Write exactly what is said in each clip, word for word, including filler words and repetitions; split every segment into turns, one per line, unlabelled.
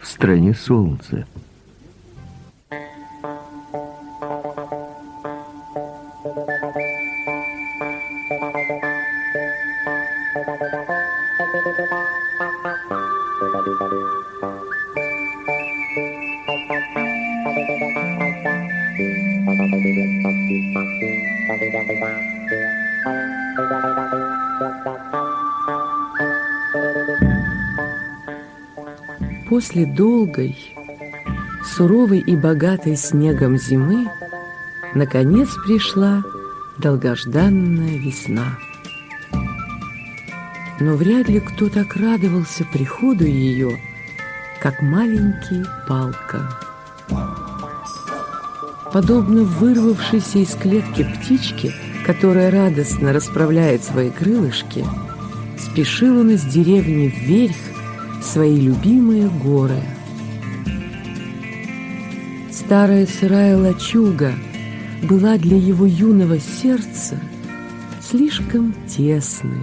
в стране солнца.
После долгой, суровой и богатой снегом зимы наконец пришла долгожданная весна. Но вряд ли кто так радовался приходу ее, как маленький Палка. Подобно вырвавшейся из клетки птичке, которая радостно расправляет свои крылышки, спешил он из деревни вверх в свои любимые горы. Старая сырая лачуга была для его юного сердца слишком тесной.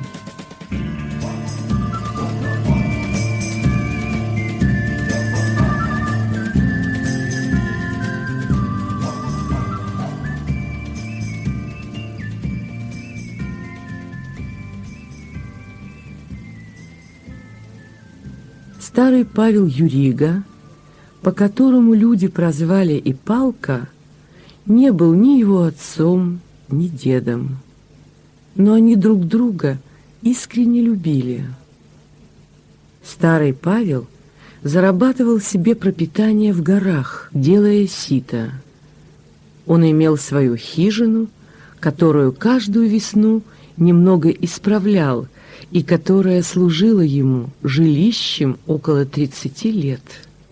Старый Павел Юрига, по которому люди прозвали и Палка, не был ни его отцом, ни дедом. Но они друг друга искренне любили. Старый Павел зарабатывал себе пропитание в горах, делая сито. Он имел свою хижину, которую каждую весну немного исправлял, и которая служила ему жилищем около тридцати лет.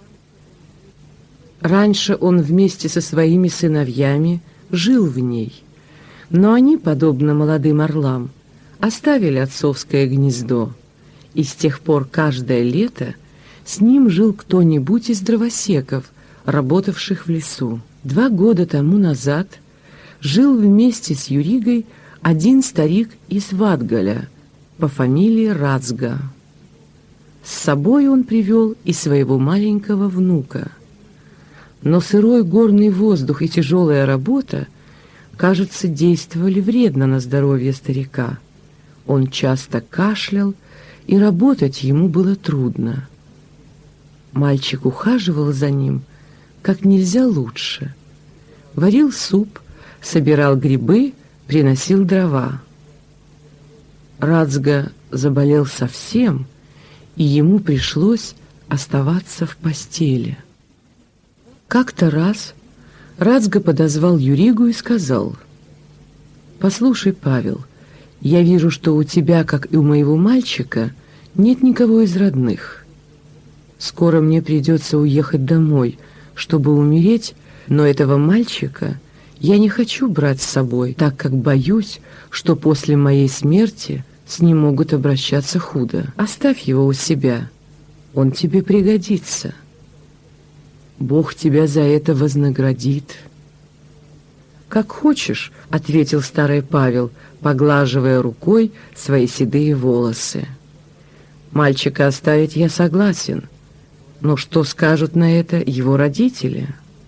Раньше он вместе со своими сыновьями жил в ней, но они, подобно молодым орлам, оставили отцовское гнездо, и с тех пор каждое лето с ним жил кто-нибудь из дровосеков, работавших в лесу. Два года тому назад жил вместе с Юригой один старик из Ватгаля по фамилии Рацга. С собой он привел и своего маленького внука. Но сырой горный воздух и тяжелая работа, кажется, действовали вредно на здоровье старика. Он часто кашлял, и работать ему было трудно. Мальчик ухаживал за ним как нельзя лучше. Варил суп, собирал грибы, приносил дрова. Рацга заболел совсем, и ему пришлось оставаться в постели. Как-то раз Рацга подозвал Юригу и сказал: «Послушай, Павел, я вижу, что у тебя, как и у моего мальчика, нет никого из родных. Скоро мне придется уехать домой, чтобы умереть, но этого мальчика я не хочу брать с собой, так как боюсь, что после моей смерти с ним могут обращаться худо. Оставь его у себя, он тебе пригодится. Бог тебя за это вознаградит». «Как хочешь», — ответил старый Павел, поглаживая рукой свои седые волосы. «Мальчика оставить я согласен, но что скажут на это его родители?»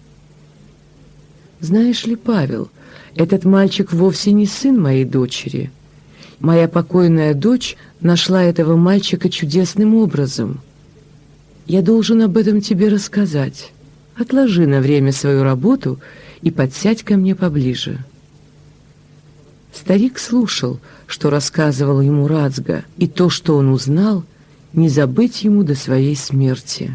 «Знаешь ли, Павел, этот мальчик вовсе не сын моей дочери. Моя покойная дочь нашла этого мальчика чудесным образом. Я должен об этом тебе рассказать. Отложи на время свою работу и подсядь ко мне поближе». Старик слушал, что рассказывал ему Рацга, и то, что он узнал, не забыть ему до своей смерти.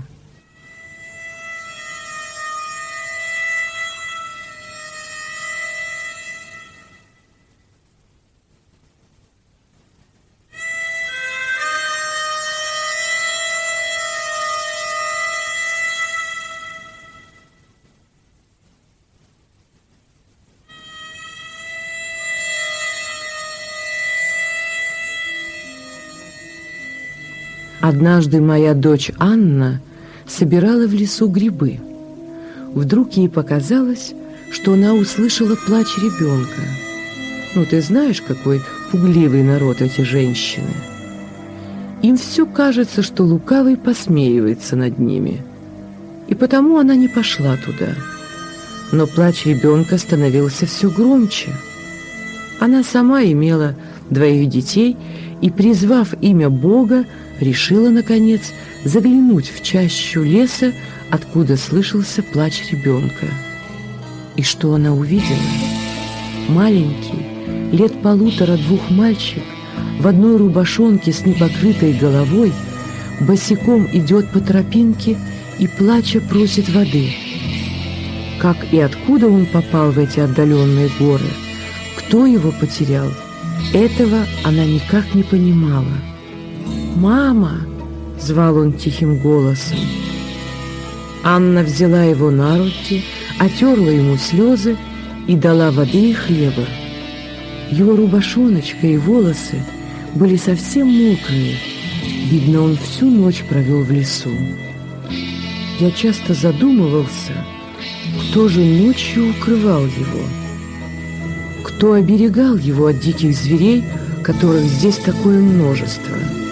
Однажды моя дочь Анна собирала в лесу грибы. Вдруг ей показалось, что она услышала плач ребенка. Ну, ты знаешь, какой пугливый народ эти женщины. Им все кажется, что лукавый посмеивается над ними. и потому она не пошла туда. Но плач ребенка становился все громче. Она сама имела двоих детей и, призвав имя Бога, решила, наконец, заглянуть в чащу леса, откуда слышался плач ребенка. И что она увидела? Маленький, лет полутора-двух мальчик в одной рубашонке с непокрытой головой босиком идет по тропинке и, плача, просит воды. Как и откуда он попал в эти отдаленные горы, кто его потерял, этого она никак не понимала. «Мама!» — звал он тихим голосом. Анна взяла его на руки, отерла ему слезы и дала воды и хлеба. Его рубашоночка и волосы были совсем мокрые. Видно, он всю ночь провел в лесу. Я часто задумывался, кто же ночью укрывал его? Кто оберегал его от диких зверей, которых здесь такое множество?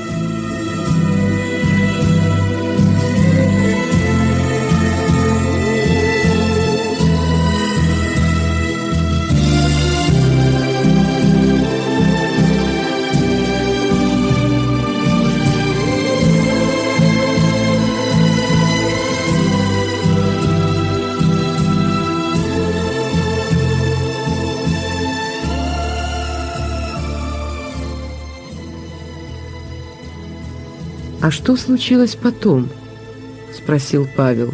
«А что случилось потом?» — спросил Павел.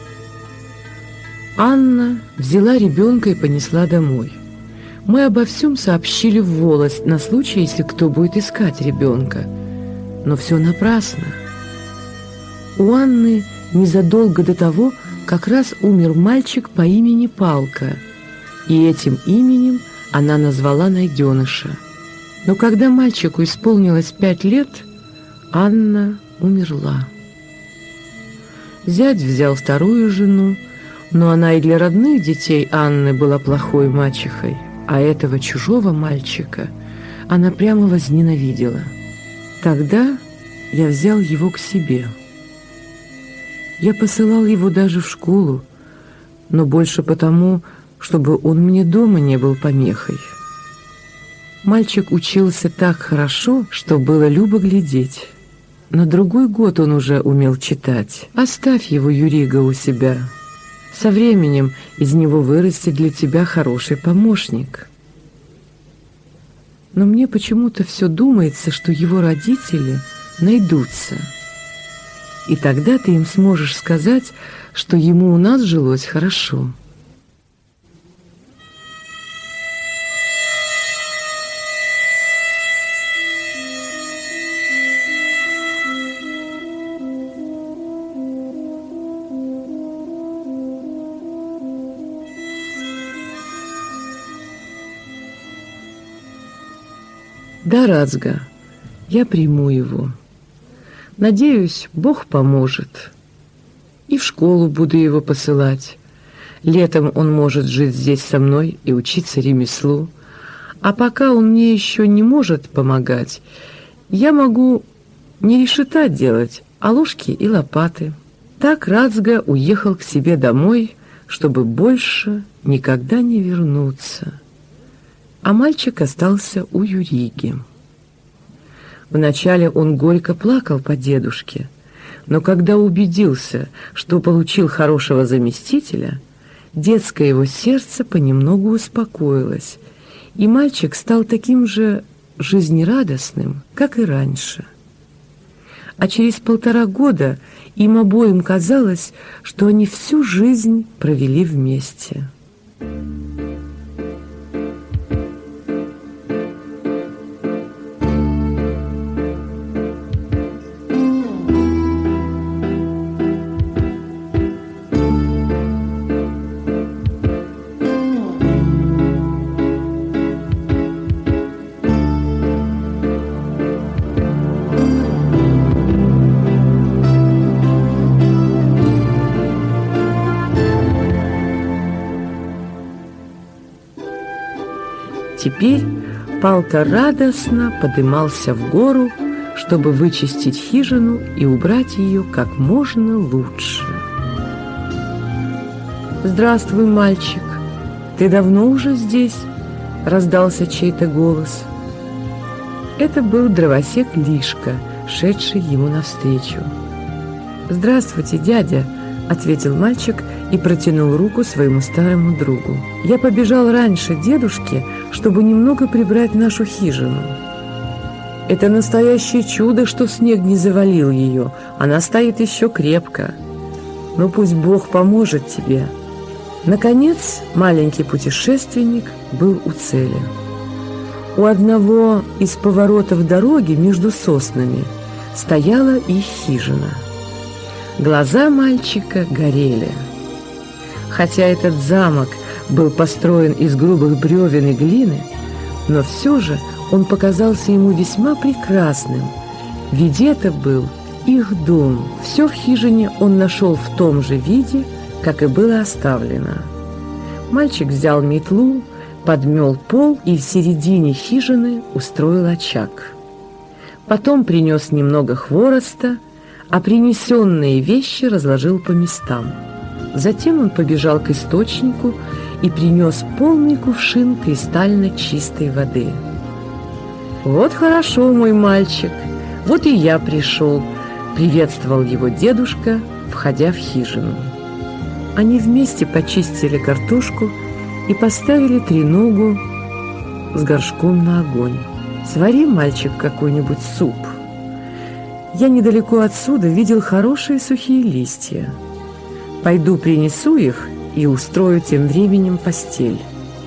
Анна взяла ребенка и понесла домой. Мы обо всем сообщили в волость на случай, если кто будет искать ребенка. Но все напрасно. У Анны незадолго до того как раз умер мальчик по имени Палка, и этим именем она назвала найденыша. Но когда мальчику исполнилось пять лет, Анна умерла. Зять взял вторую жену, но она и для родных детей Анны была плохой мачехой, а этого чужого мальчика она прямо возненавидела. Тогда я взял его к себе. Я посылал его даже в школу, но больше потому, чтобы он мне дома не был помехой. Мальчик учился так хорошо, что было любо глядеть. На другой год он уже умел читать. Оставь его, Юрига, у себя. Со временем из него вырастет для тебя хороший помощник. Но мне почему-то все думается, что его родители найдутся. И тогда ты им сможешь сказать, что ему у нас жилось хорошо. Да, Рацга, я приму его. Надеюсь, Бог поможет. И в школу буду его посылать. Летом он может жить здесь со мной и учиться ремеслу. А пока он мне еще не может помогать, я могу не решета делать, а ложки и лопаты. Так Рацга уехал к себе домой, чтобы больше никогда не вернуться. А мальчик остался у Юриги. Вначале он горько плакал по дедушке, но когда убедился, что получил хорошего заместителя, детское его сердце понемногу успокоилось, и мальчик стал таким же жизнерадостным, как и раньше. А через полтора года им обоим казалось, что они всю жизнь провели вместе. Теперь Палка радостно подымался в гору, чтобы вычистить хижину и убрать ее как можно лучше. «Здравствуй, мальчик! Ты давно уже здесь?» — раздался чей-то голос. Это был дровосек Лишка, шедший ему навстречу. «Здравствуйте, дядя!» — ответил мальчик и протянул руку своему старому другу. «Я побежал раньше дедушки, чтобы немного прибрать нашу хижину. Это настоящее чудо, что снег не завалил ее. Она стоит еще крепко. Но пусть Бог поможет тебе». Наконец, маленький путешественник был у цели. У одного из поворотов дороги между соснами стояла их хижина. Глаза мальчика горели. Хотя этот замок был построен из грубых бревен и глины, но все же он показался ему весьма прекрасным, ведь это был их дом. Все в хижине он нашел в том же виде, как и было оставлено. Мальчик взял метлу, подмел пол и в середине хижины устроил очаг. Потом принес немного хвороста, а принесенные вещи разложил по местам. Затем он побежал к источнику и принес полный кувшин кристально чистой воды. «Вот хорошо, мой мальчик, вот и я пришел», — приветствовал его дедушка, входя в хижину. Они вместе почистили картошку и поставили треногу с горшком на огонь. «Свари, мальчик, какой-нибудь суп. Я недалеко отсюда видел хорошие сухие листья. Пойду принесу их и устрою тем временем постель».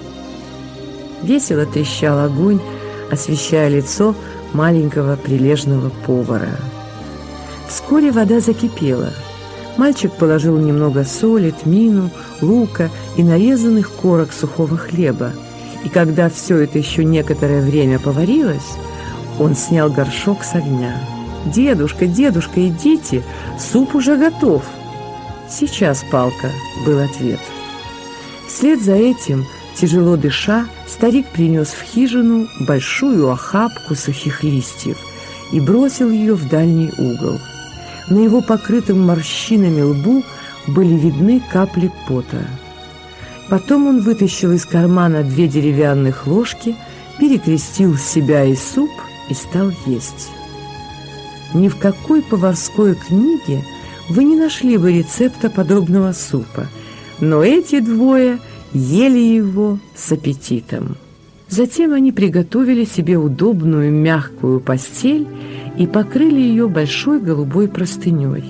Весело трещал огонь, освещая лицо маленького прилежного повара. Вскоре вода закипела. Мальчик положил немного соли, тмину, лука и нарезанных корок сухого хлеба. И когда все это еще некоторое время поварилось, он снял горшок с огня. «Дедушка, дедушка, идите, суп уже готов!» «Сейчас, Палка», — был ответ. Вслед за этим, тяжело дыша, старик принес в хижину большую охапку сухих листьев и бросил ее в дальний угол. На его покрытом морщинами лбу были видны капли пота. Потом он вытащил из кармана две деревянных ложки, перекрестил себя и суп и стал есть. Ни в какой поварской книге вы не нашли бы рецепта подобного супа, но эти двое ели его с аппетитом. Затем они приготовили себе удобную мягкую постель и покрыли ее большой голубой простыней.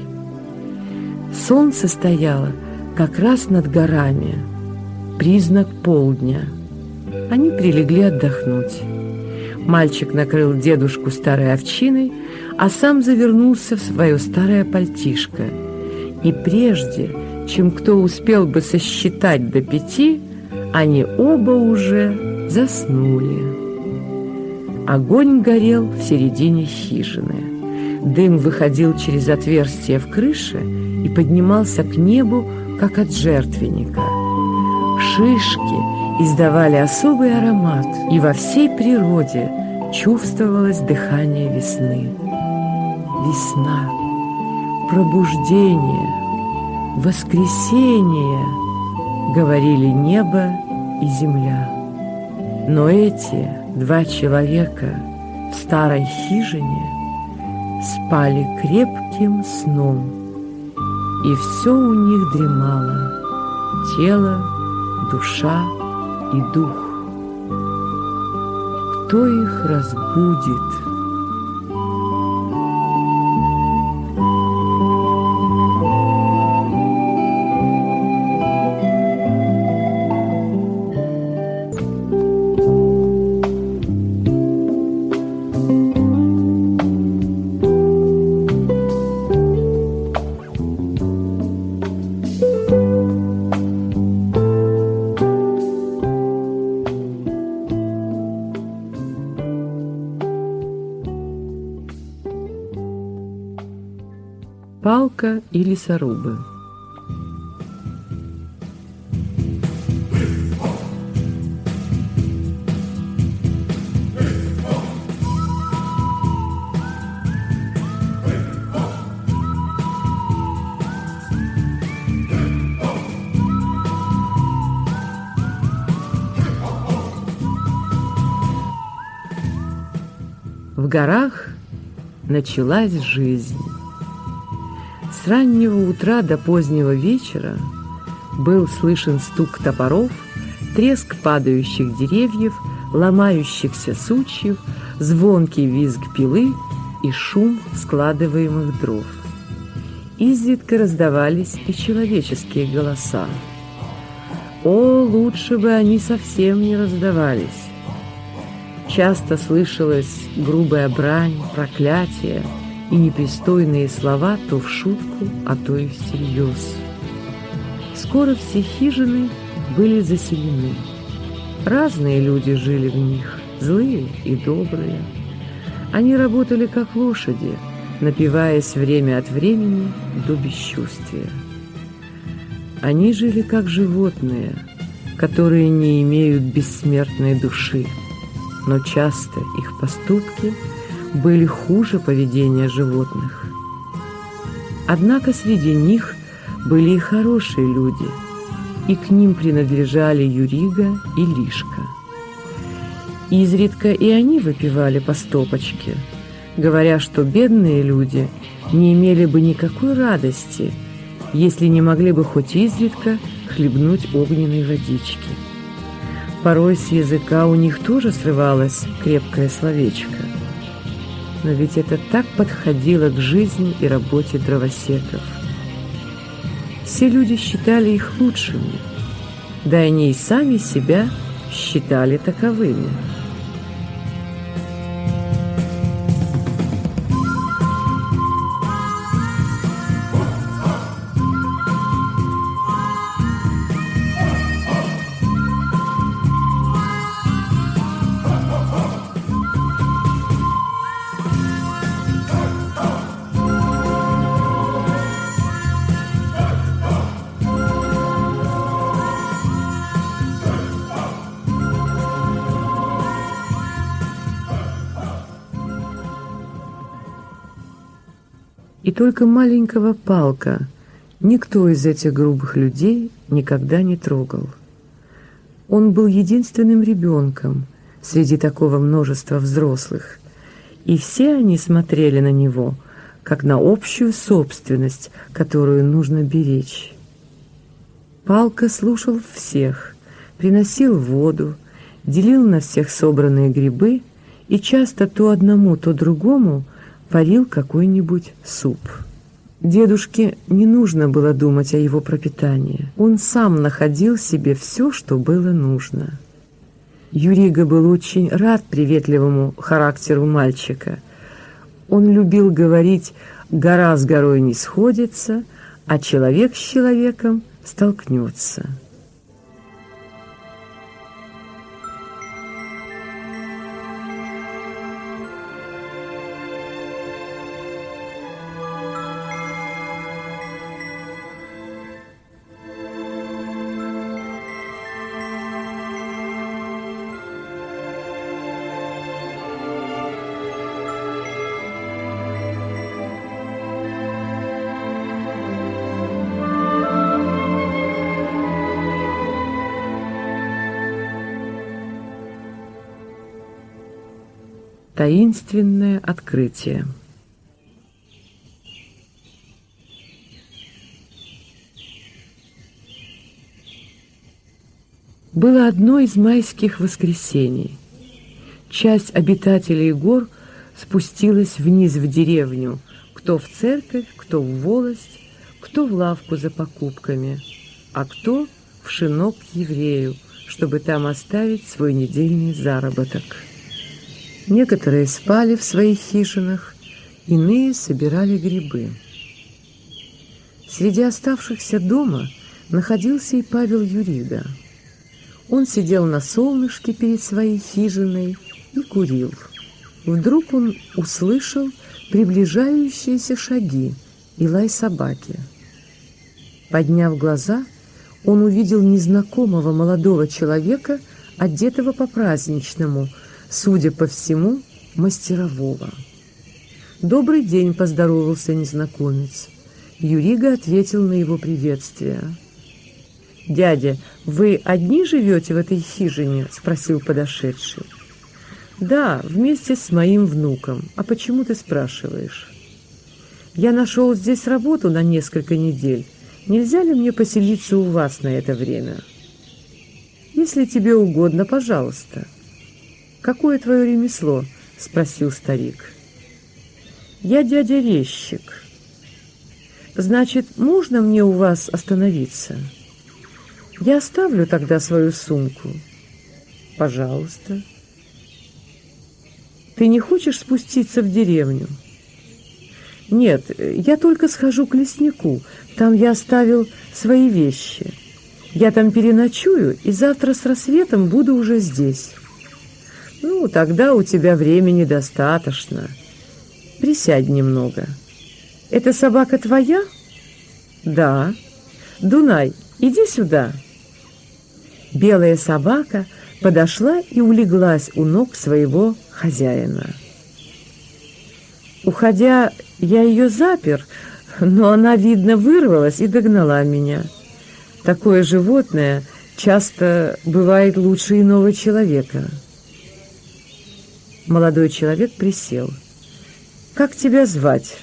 Солнце стояло как раз над горами, признак полдня. Они прилегли отдохнуть. Мальчик накрыл дедушку старой овчиной, а сам завернулся в свое старое пальтишко. И прежде, чем кто успел бы сосчитать до пяти, они оба уже заснули. Огонь горел в середине хижины. Дым выходил через отверстие в крыше и поднимался к небу, как от жертвенника. Шишки издавали особый аромат, и во всей природе чувствовалось дыхание весны. Весна, пробуждение, воскресение, говорили небо и земля. Но эти два человека в старой хижине спали крепким сном, и все у них дремало — тело, душа и дух. Кто их разбудит? Палка и лесорубы. в горах началась жизнь. С раннего утра до позднего вечера был слышен стук топоров, треск падающих деревьев, ломающихся сучьев, звонкий визг пилы и шум складываемых дров. Изредка раздавались и человеческие голоса. О, лучше бы они совсем не раздавались! Часто слышалась грубая брань, проклятие и непристойные слова то в шутку, а то и всерьез. Скоро все хижины были заселены. Разные люди жили в них, злые и добрые. Они работали как лошади, напиваясь время от времени до бесчувствия. Они жили как животные, которые не имеют бессмертной души, но часто их поступки были хуже поведения животных. Однако среди них были и хорошие люди, и к ним принадлежали Юрига и Лишка. Изредка и они выпивали по стопочке, говоря, что бедные люди не имели бы никакой радости, если не могли бы хоть изредка хлебнуть огненной водички. Порой с языка у них тоже срывалось крепкое словечко. Но ведь это так подходило к жизни и работе дровосеков. Все люди считали их лучшими, да они и сами себя считали таковыми. И только маленького Палка никто из этих грубых людей никогда не трогал. Он был единственным ребенком среди такого множества взрослых, и все они смотрели на него, как на общую собственность, которую нужно беречь. Палка слушал всех, приносил воду, делил на всех собранные грибы и часто то одному, то другому варил какой-нибудь суп. Дедушке не нужно было думать о его пропитании. Он сам находил себе все, что было нужно. Юрига был очень рад приветливому характеру мальчика. Он любил говорить: «Гора с горой не сходится, а человек с человеком столкнется». Таинственное открытие. Было одно из майских воскресений. Часть обитателей гор спустилась вниз в деревню, кто в церковь, кто в волость, кто в лавку за покупками, а кто в шинок к еврею, чтобы там оставить свой недельный заработок. Некоторые спали в своих хижинах, иные собирали грибы. Среди оставшихся дома находился и Павел Юрига. Он сидел на солнышке перед своей хижиной и курил. Вдруг он услышал приближающиеся шаги и лай собаки. Подняв глаза, он увидел незнакомого молодого человека, одетого по-праздничному, судя по всему, мастерового. «Добрый день», — поздоровался незнакомец. Юрига ответил на его приветствие. «Дядя, вы одни живете в этой хижине?» — спросил подошедший. Да, вместе с моим внуком. А почему ты спрашиваешь? Я нашел здесь работу на несколько недель. Нельзя ли мне поселиться у вас на это время? Если тебе угодно, пожалуйста. Какое твое ремесло? Спросил старик. Я дядя резчик. Значит, можно мне у вас остановиться? Я оставлю тогда свою сумку. Пожалуйста. Ты не хочешь спуститься в деревню? Нет, я только схожу к леснику. Там я оставил свои вещи. Я там переночую, и завтра с рассветом буду уже здесь. Ну, тогда у тебя времени достаточно. Присядь немного. Эта собака твоя? Да. Дунай, иди сюда. Белая собака подошла и улеглась у ног своего хозяина. Уходя, я ее запер, но она, видно, вырвалась и догнала меня. Такое животное часто бывает лучше иного человека. Молодой человек присел. «Как тебя звать?»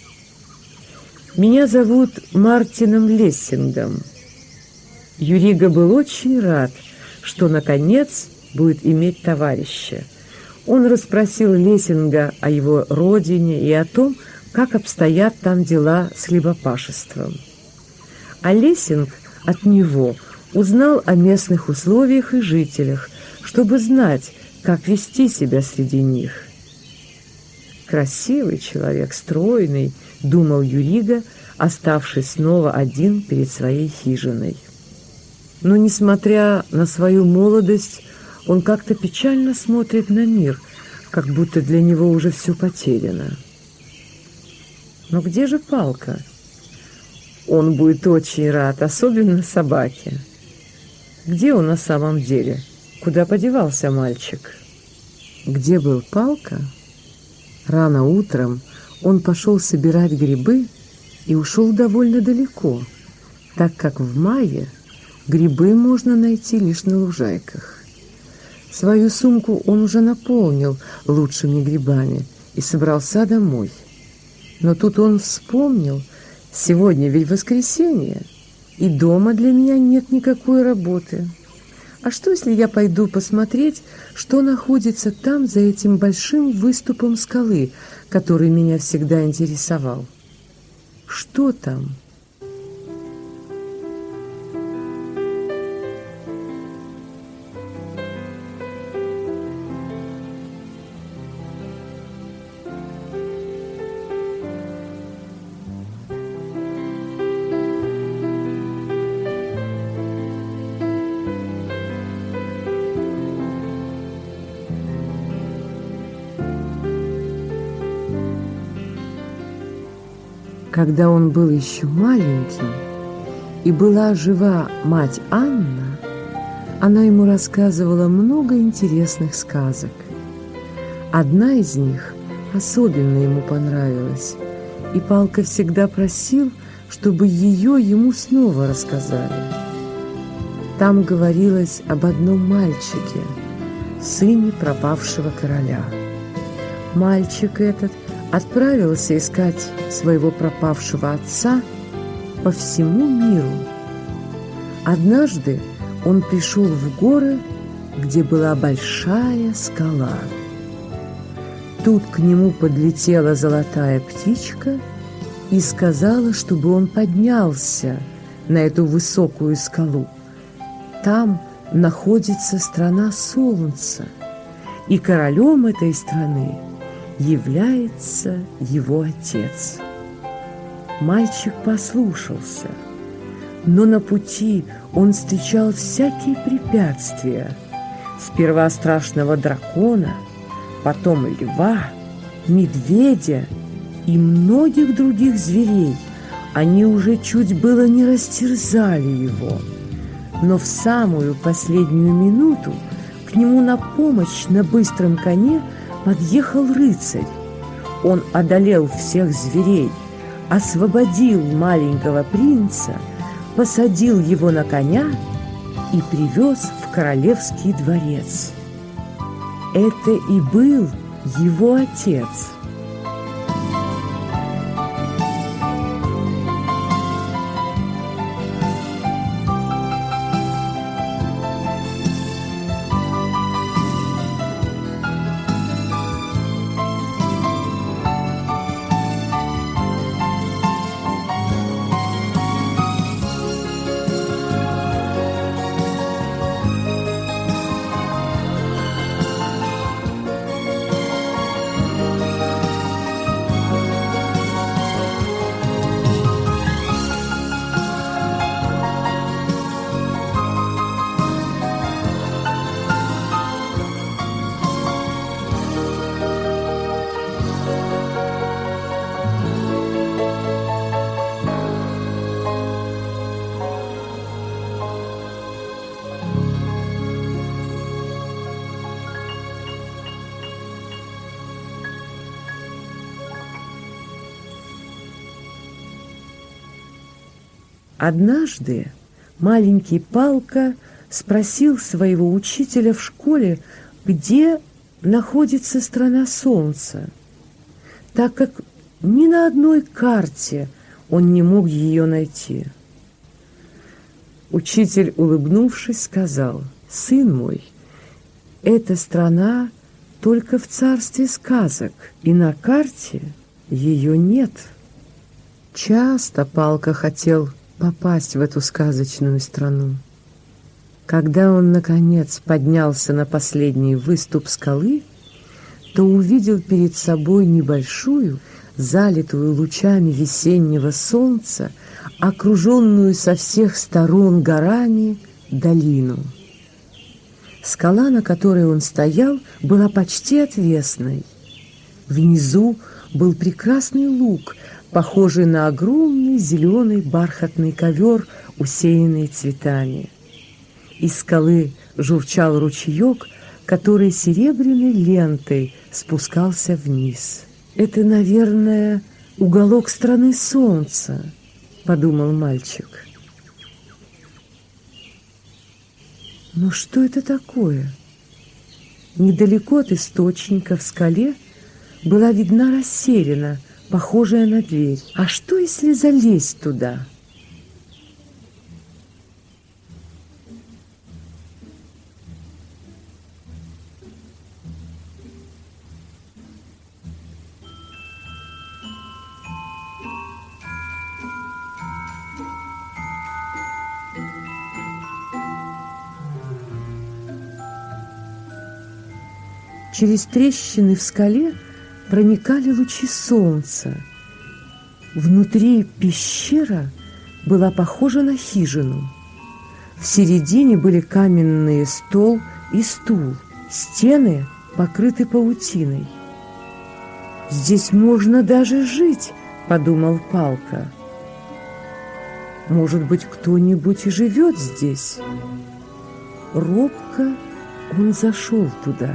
«Меня зовут Мартином Лессингом». Юрига был очень рад, что, наконец, будет иметь товарища. Он расспросил Лессинга о его родине и о том, как обстоят там дела с хлебопашеством. А Лессинг от него узнал о местных условиях и жителях, чтобы знать, как вести себя среди них. «Красивый человек, стройный», — думал Юрига, оставшись снова один перед своей хижиной. Но, несмотря на свою молодость, он как-то печально смотрит на мир, как будто для него уже все потеряно. Но где же палка? Он будет очень рад, особенно собаке. Где он на самом деле? Куда подевался мальчик? Где был палка? Рано утром он пошел собирать грибы и ушел довольно далеко, так как в мае грибы можно найти лишь на лужайках. Свою сумку он уже наполнил лучшими грибами и собрался домой. Но тут он вспомнил, сегодня ведь воскресенье, и дома для меня нет никакой работы. А что, если я пойду посмотреть, что находится там за этим большим выступом скалы, который меня всегда интересовал? Что там? Когда он был еще маленьким, и была жива мать Анна, она ему рассказывала много интересных сказок. Одна из них особенно ему понравилась, и Палка всегда просил, чтобы ее ему снова рассказали. Там говорилось об одном мальчике, сыне пропавшего короля. Мальчик этот отправился искать своего пропавшего отца по всему миру. Однажды он пришел в горы, где была большая скала. Тут к нему подлетела золотая птичка и сказала, чтобы он поднялся на эту высокую скалу. Там находится страна солнца, и королем этой страны является его отец. Мальчик послушался, но на пути он встречал всякие препятствия. Сперва страшного дракона, потом льва, медведя и многих других зверей. Они уже чуть было не растерзали его. Но в самую последнюю минуту к нему на помощь на быстром коне подъехал рыцарь. Он одолел всех зверей, освободил маленького принца, посадил его на коня и привез в королевский дворец. Это и был его отец. Однажды маленький Палка спросил своего учителя в школе, где находится страна Солнца, так как ни на одной карте он не мог ее найти. Учитель, улыбнувшись, сказал: «Сын мой, эта страна только в царстве сказок, и на карте ее нет». Часто Палка хотел попасть в эту сказочную страну. Когда он, наконец, поднялся на последний выступ скалы, то увидел перед собой небольшую, залитую лучами весеннего солнца, окруженную со всех сторон горами, долину. Скала, на которой он стоял, была почти отвесной. Внизу был прекрасный луг, похожий на огромный зеленый бархатный ковер, усеянный цветами. Из скалы журчал ручеек, который серебряной лентой спускался вниз. «Это, наверное, уголок страны Солнца», — подумал мальчик. Но что это такое? Недалеко от источника в скале была видна расселена, похожая на дверь. А что, если залезть туда? Через трещины в скале проникали лучи солнца. Внутри пещера была похожа на хижину. В середине были каменные стол и стул. Стены покрыты паутиной. «Здесь можно даже жить», — подумал Палка. «Может быть, кто-нибудь и живет здесь?» Робко он зашел туда.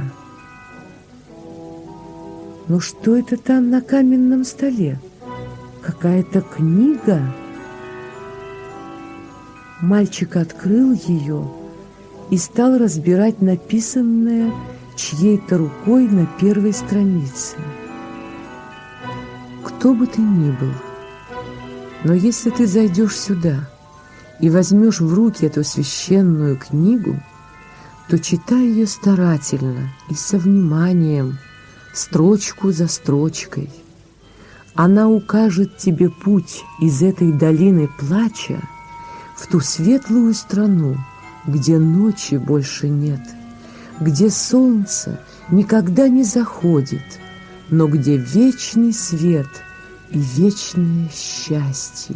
Но что это там на каменном столе? Какая-то книга? Мальчик открыл ее и стал разбирать написанное чьей-то рукой на первой странице. Кто бы ты ни был, но если ты зайдешь сюда и возьмешь в руки эту священную книгу, то читай ее старательно и со вниманием, строчку за строчкой. Она укажет тебе путь из этой долины плача в ту светлую страну, где ночи больше нет, где солнце никогда не заходит, но где вечный свет и вечное счастье.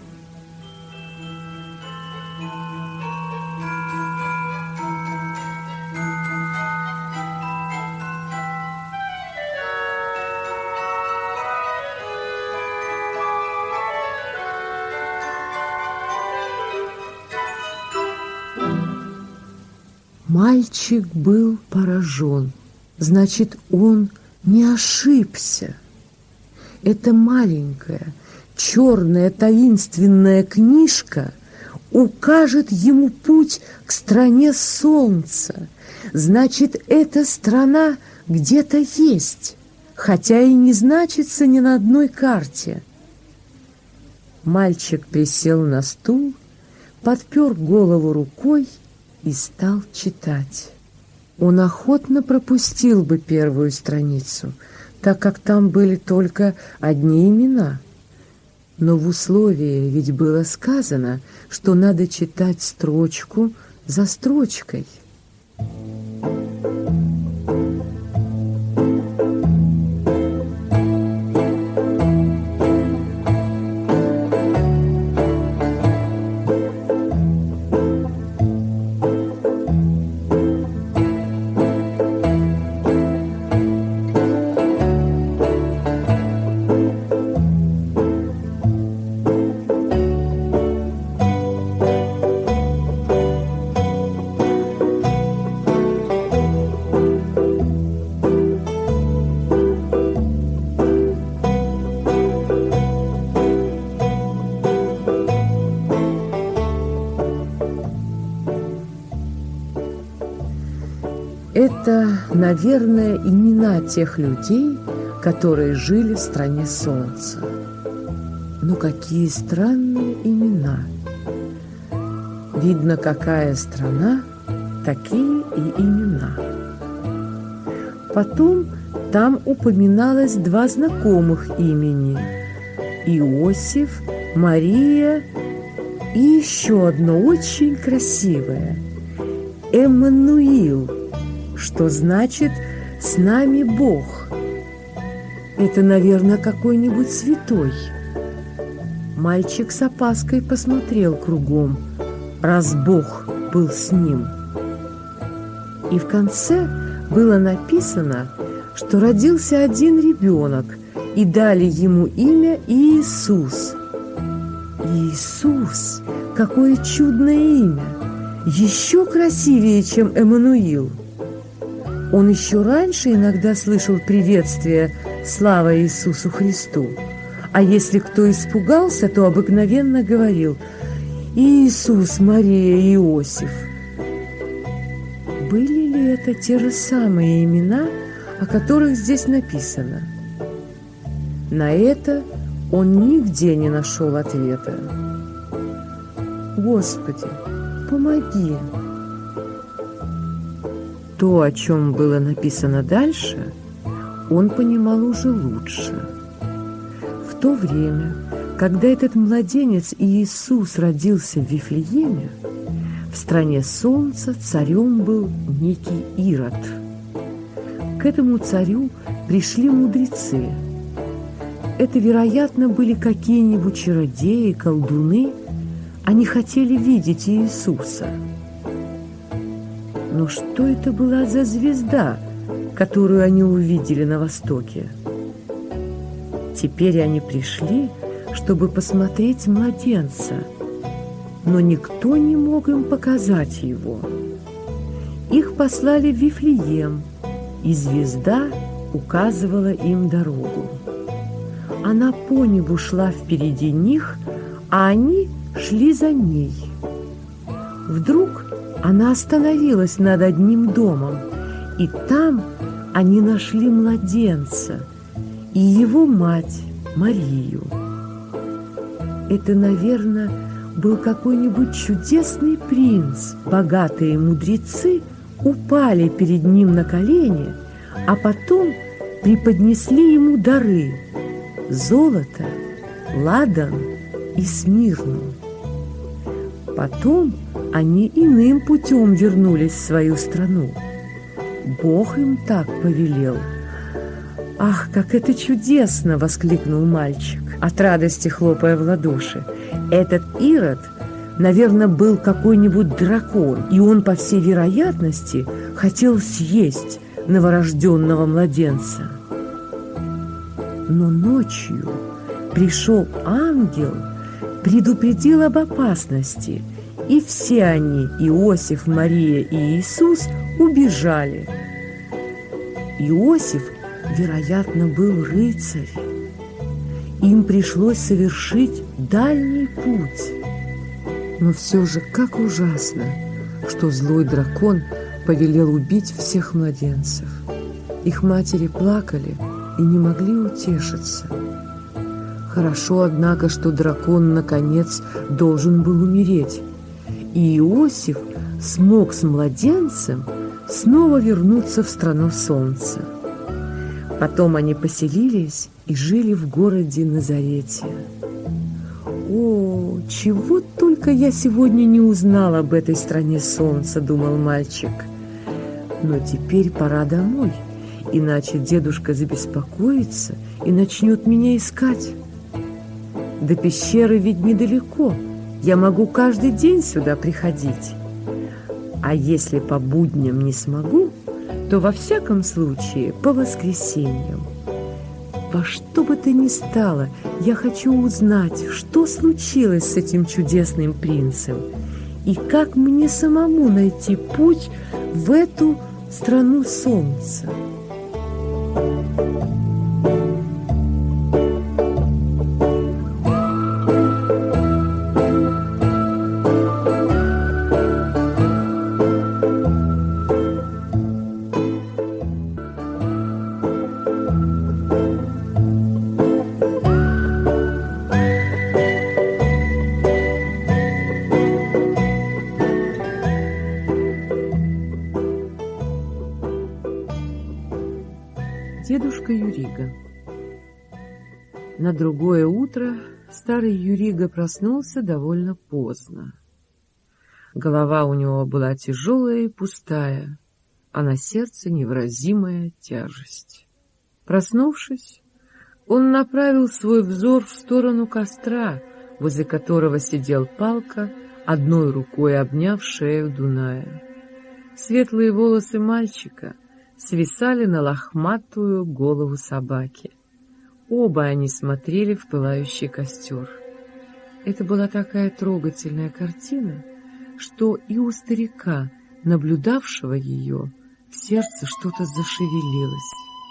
Мальчик был поражен. Значит, он не ошибся. Эта маленькая, черная, таинственная книжка укажет ему путь к стране солнца, Значит, эта страна где-то есть, хотя и не значится ни на одной карте. Мальчик присел на стул, подпер голову рукой и стал читать. Он охотно пропустил бы первую страницу, так как там были только одни имена. Но в условии ведь было сказано, что надо читать строчку за строчкой. Это, наверное, имена тех людей, которые жили в стране солнца. Но какие странные имена! Видно, какая страна, такие и имена. Потом там упоминалось два знакомых имени – Иосиф, Мария и еще одно очень красивое – Эммануил, что значит «с нами Бог». Это, наверное, какой-нибудь святой. Мальчик с опаской посмотрел кругом, раз Бог был с ним. И в конце было написано, что родился один ребенок, и дали ему имя Иисус. Иисус! Какое чудное имя! Еще красивее, чем Эммануил. Он еще раньше иногда слышал приветствие «Слава Иисусу Христу», а если кто испугался, то обыкновенно говорил «Иисус, Мария, Иосиф». Были ли это те же самые имена, о которых здесь написано? На это он нигде не нашел ответа. Господи, помоги! То, о чем было написано дальше, он понимал уже лучше. В то время, когда этот младенец Иисус родился в Вифлееме, в стране солнца царем был некий Ирод. К этому царю пришли мудрецы. Это, вероятно, были какие-нибудь чародеи, колдуны. Они хотели видеть Иисуса. Но что это была за звезда, которую они увидели на востоке? Теперь они пришли, чтобы посмотреть младенца, но никто не мог им показать его. Их послали в Вифлеем, и звезда указывала им дорогу. Она по небу шла впереди них, а они шли за ней. Вдруг она остановилась над одним домом, и там они нашли младенца и его мать Марию. Это, наверное, был какой-нибудь чудесный принц. Богатые мудрецы упали перед ним на колени, а потом преподнесли ему дары – золото, ладан и смирну. Потом они иным путем вернулись в свою страну. Бог им так повелел. «Ах, как это чудесно!» – воскликнул мальчик, от радости хлопая в ладоши. Этот Ирод, наверное, был какой-нибудь дракон, и он, по всей вероятности, хотел съесть новорожденного младенца. Но ночью пришел ангел, предупредил об опасности, и все они, Иосиф, Мария и Иисус, убежали. Иосиф, вероятно, был рыцарь. Им пришлось совершить дальний путь. Но все же как ужасно, что злой дракон повелел убить всех младенцев. Их матери плакали и не могли утешиться. Хорошо, однако, что дракон, наконец, должен был умереть, и Иосиф смог с младенцем снова вернуться в страну солнца. Потом они поселились и жили в городе Назарете. «О, чего только я сегодня не узнал об этой стране солнца», — думал мальчик. «Но теперь пора домой, иначе дедушка забеспокоится и начнет меня искать. До пещеры ведь недалеко, я могу каждый день сюда приходить. А если по будням не смогу, то во всяком случае по воскресеньям. Во что бы то ни стало, я хочу узнать, что случилось с этим чудесным принцем и как мне самому найти путь в эту страну солнца». Дедушка Юрига. На другое утро старый Юрига проснулся довольно поздно. Голова у него была тяжелая и пустая, а на сердце невыразимая тяжесть. Проснувшись, он направил свой взор в сторону костра, возле которого сидел Палка, одной рукой обняв шею Дуная. Светлые волосы мальчика свисали на лохматую голову собаки. Оба они смотрели в пылающий костер. Это была такая трогательная картина, что и у старика, наблюдавшего ее, в сердце что-то зашевелилось.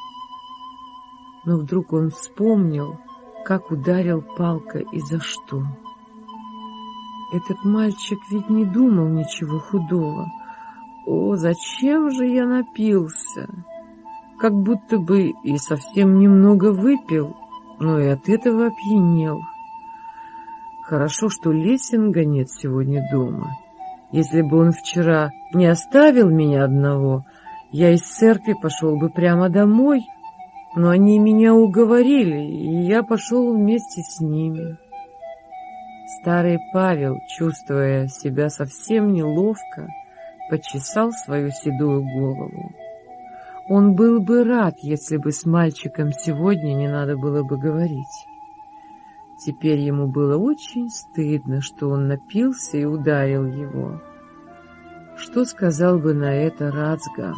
Но вдруг он вспомнил, как ударил Палка и за что. Этот мальчик ведь не думал ничего худого. О, зачем же я напился? Как будто бы и совсем немного выпил, но и от этого опьянел. Хорошо, что Лессинга нет сегодня дома. Если бы он вчера не оставил меня одного, я из церкви пошел бы прямо домой, но они меня уговорили, и я пошел вместе с ними. Старый Павел, чувствуя себя совсем неловко, почесал свою седую голову. Он был бы рад, если бы с мальчиком сегодня не надо было бы говорить. Теперь ему было очень стыдно, что он напился и ударил его. Что сказал бы на это Рацгам?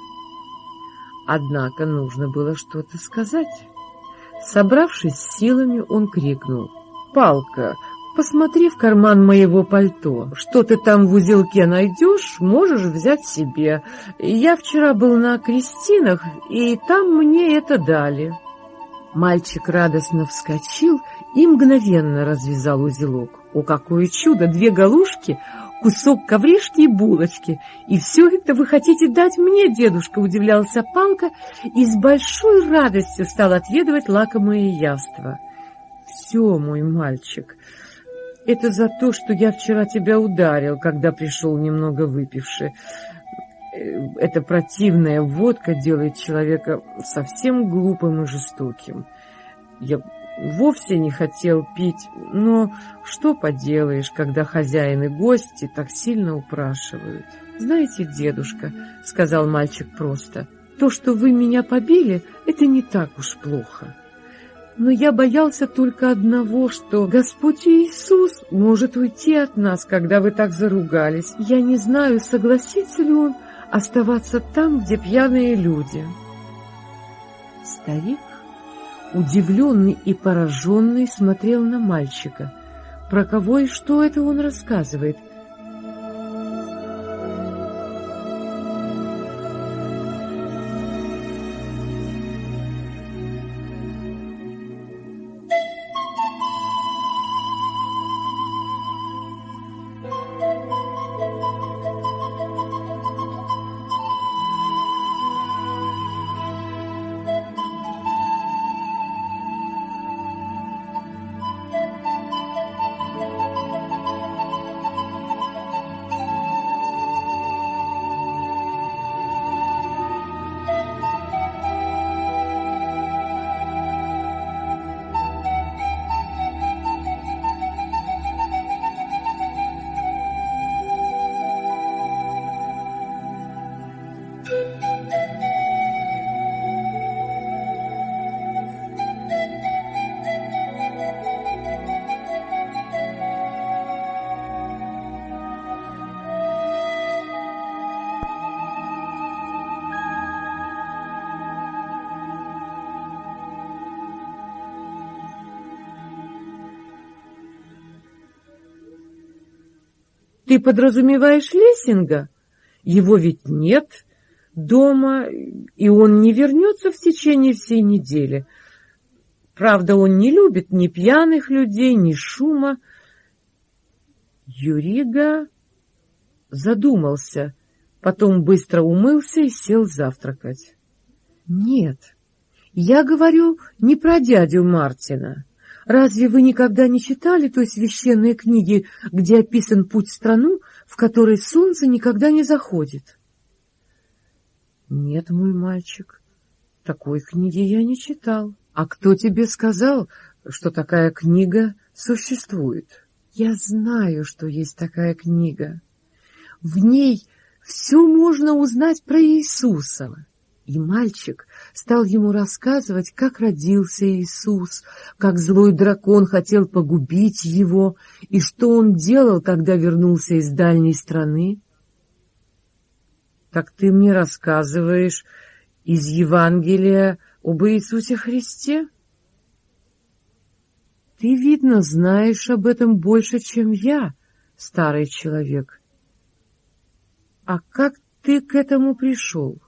Однако нужно было что-то сказать. Собравшись с силами, он крикнул: «Палка, посмотри в карман моего пальто. Что ты там в узелке найдешь, можешь взять себе. Я вчера был на крестинах, и там мне это дали». Мальчик радостно вскочил и мгновенно развязал узелок. О, какое чудо! Две галушки, кусок ковришки и булочки. «И все это вы хотите дать мне, дедушка?» — удивлялся Палка и с большой радостью стал отведывать лакомые яства. «Все, мой мальчик, это за то, что я вчера тебя ударил, когда пришел немного выпивший. Эта противная водка делает человека совсем глупым и жестоким. Я вовсе не хотел пить, но что поделаешь, когда хозяин и гости так сильно упрашивают. Знаете, дедушка, — сказал мальчик просто, — то, что вы меня побили, это не так уж плохо. Но я боялся только одного, что Господь Иисус может уйти от нас, когда вы так заругались. Я не знаю, согласится ли он оставаться там, где пьяные люди». Старик, удивленный и пораженный, смотрел на мальчика. Про кого и что это он рассказывает? Ты подразумеваешь Лессинга? Его ведь нет дома, и он не вернется в течение всей недели. Правда, он не любит ни пьяных людей, ни шума. Юрига задумался, потом быстро умылся и сел завтракать. Нет, я говорю не про дядю Мартина. Разве вы никогда не читали той священной книги, где описан путь в страну, в которой солнце никогда не заходит? Нет, мой мальчик, такой книги я не читал. А кто тебе сказал, что такая книга существует? Я знаю, что есть такая книга. В ней все можно узнать про Иисуса. И мальчик стал ему рассказывать, как родился Иисус, как злой дракон хотел погубить его, и что он делал, когда вернулся из дальней страны. Так ты мне рассказываешь из Евангелия об Иисусе Христе? Ты, видно, знаешь об этом больше, чем я, старый человек. А как ты к этому пришел?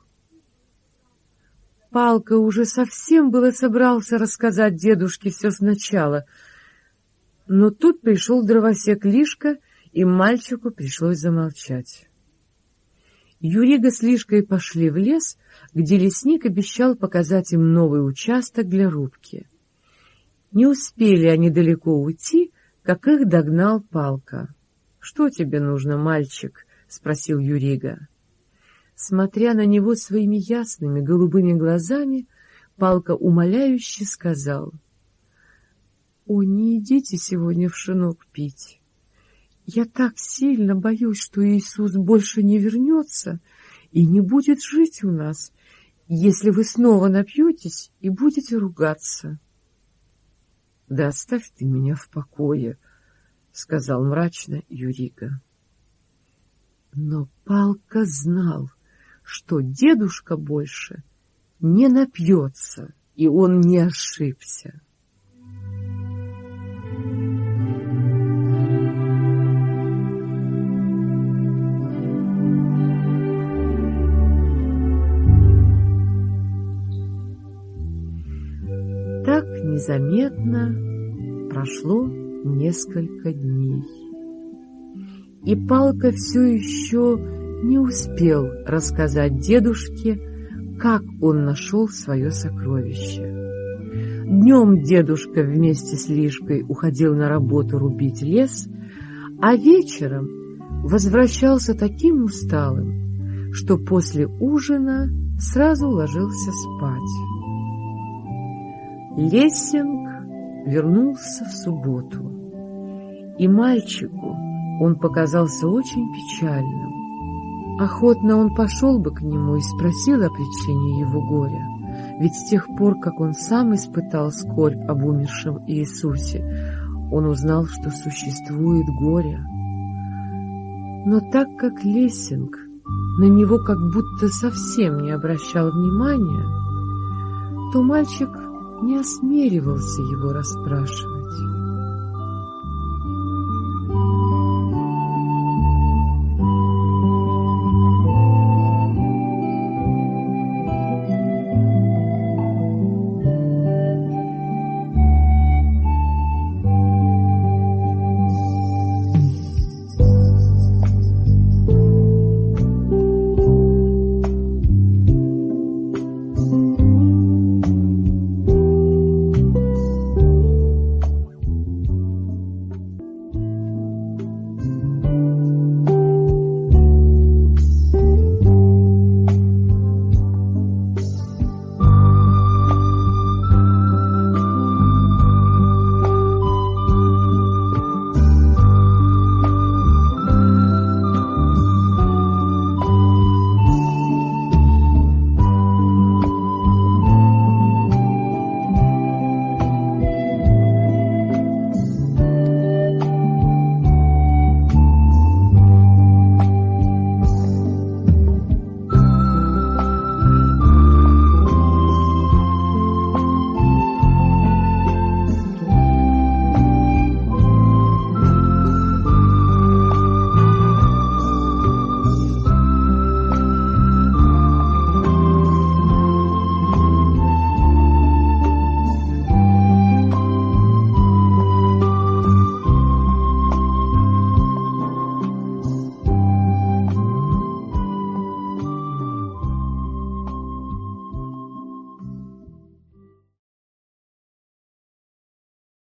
Палка уже совсем было собрался рассказать дедушке все сначала, но тут пришел дровосек Лишка, и мальчику пришлось замолчать. Юрига с Лишкой пошли в лес, где лесник обещал показать им новый участок для рубки. Не успели они далеко уйти, как их догнал Палка. — Что тебе нужно, мальчик? — спросил Юрига. Смотря на него своими ясными голубыми глазами, Палка умоляюще сказал: — О, не идите сегодня в шинок пить. Я так сильно боюсь, что Иисус больше не вернется и не будет жить у нас, если вы снова напьетесь и будете ругаться. — Да оставь ты меня в покое, — сказал мрачно Юрига. Но Палка знал, что дедушка больше не напьется, и он не ошибся. Так незаметно прошло несколько дней, и Палка все еще не успел рассказать дедушке, как он нашел свое сокровище. Днем дедушка вместе с Лишкой уходил на работу рубить лес, а вечером возвращался таким усталым, что после ужина сразу ложился спать. Лессинг вернулся в субботу, и мальчику он показался очень печальным. Охотно он пошел бы к нему и спросил о причине его горя, ведь с тех пор, как он сам испытал скорбь об умершем Иисусе, он узнал, что существует горе. Но так как Лессинг на него как будто совсем не обращал внимания, то мальчик не осмеливался его расспрашивать.